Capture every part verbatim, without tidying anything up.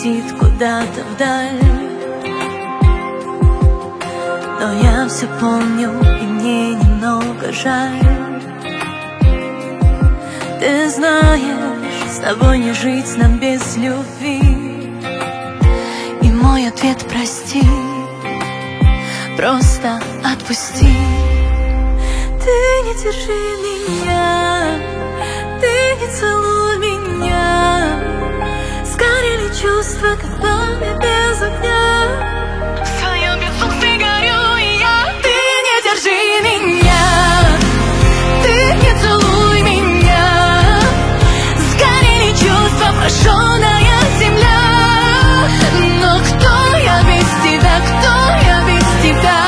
летит куда-то вдаль. Но я все помню, и мне немного жаль. Ты знаешь, с тобой не жить нам без любви. И мой ответ — прости, просто отпусти. Ты не держи меня, ты не целуй меня. Сгорели чувства, как пламя без огня. В своем безумстве горю и я. Ты не держи меня, ты не целуй меня. Сгорели чувства, прощенная земля. Но кто я без тебя, кто я без тебя?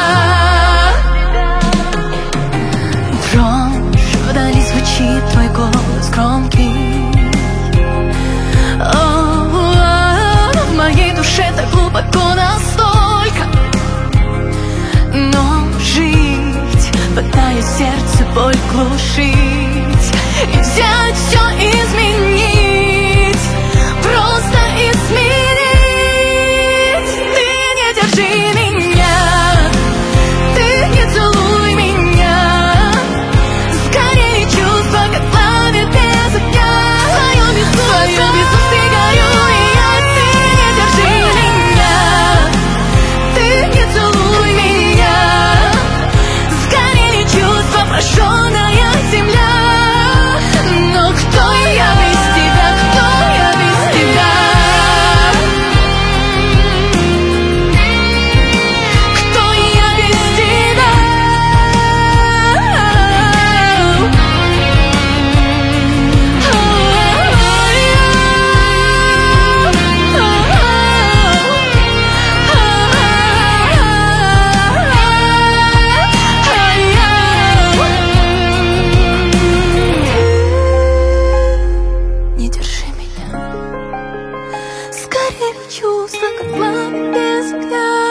Дрожь, вдали звучит твой голос громкий. О, в моей душе так глубоко настолько. Но жить, пытаюсь сердце боль глушить и взять все изменить, просто изменить. Ты не держи меня, ты не целуй меня. Сгорели чувства, как пламя без огня. В своем безумстве горю и я. Ты не держи меня, ты не целуй меня. Сгорели чувства, прощенная земля. Но кто я без тебя, кто я без тебя? Кто я без тебя? Не держи меня. Сгорели чувства, как пламя без огня.